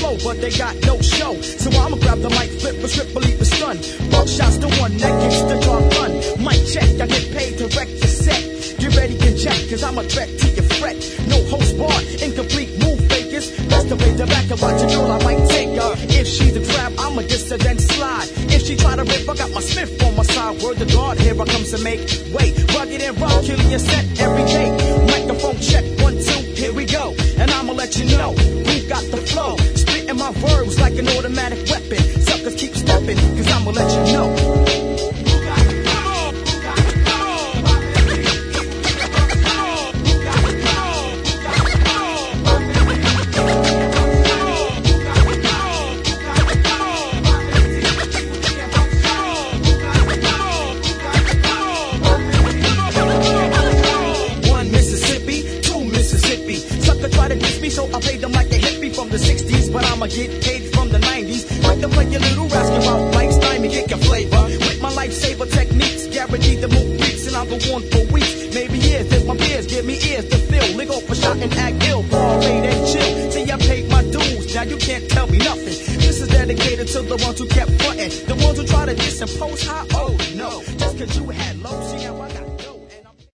flow, but they got no show. So I'ma grab the mic, flip a strip, believe the stun. Buckshot's the one that gets the job done. Mic check, I get paid to wreck your set. Get ready, get checked, cause I'm a threat to your fret. No host bar, incomplete move fakers. Best to play the back and watch a girl, I might take her. If she's a trap, I'ma diss her then slide. If she try to rip, I got my Smith on my side. Word to God, here I comes to make way. Rugged and rock, killing your set every day. Microphone check, 1, 2, here we go. And I'ma let you know who got the flow. Spitting my verbs like an automatic weapon. Suckers keep stepping, cause I'ma let you know. So I played them like a hippie from the 60s, but I'ma get paid from the 90s. Like to play a little rascal out like Stein and get your flavor. With my lifesaver techniques, guaranteed to move beats, and I'll go on for weeks, maybe years. If my peers give me ears to fill, lick off a shot and act ill, ball rate and chill. See, I paid my dues, now you can't tell me nothing. This is dedicated to the ones who kept frontin', the ones who try to disimpose high. Oh no, just cause you had low, see how I